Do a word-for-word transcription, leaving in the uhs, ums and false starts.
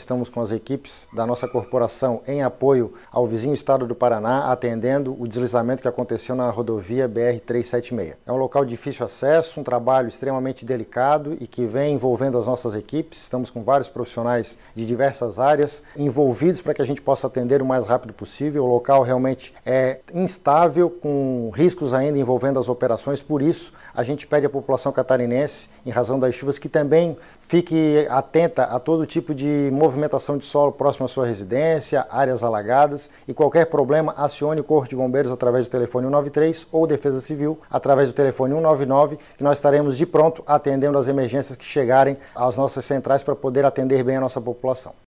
estamos com as equipes da nossa corporação em apoio ao vizinho estado do Paraná, atendendo o deslizamento que aconteceu na rodovia B R trezentos e setenta e seis. É um local de difícil acesso, um trabalho extremamente delicado e que vem envolvendo as nossas equipes. Estamos com vários profissionais de diversas áreas envolvidos para que a gente possa atender o mais rápido possível. O local realmente é instável, com riscos ainda envolvendo as operações, por isso a gente pede à população catarinense, em razão das chuvas, que também fique atenta a todo tipo de movimentação de solo próximo à sua residência, áreas alagadas, e qualquer problema acione o Corpo de Bombeiros através do telefone um nove três ou Defesa Civil através do telefone um nove nove, que nós estaremos de pronto atendendo as emergências que chegarem às nossas centrais para poder atender bem a nossa população.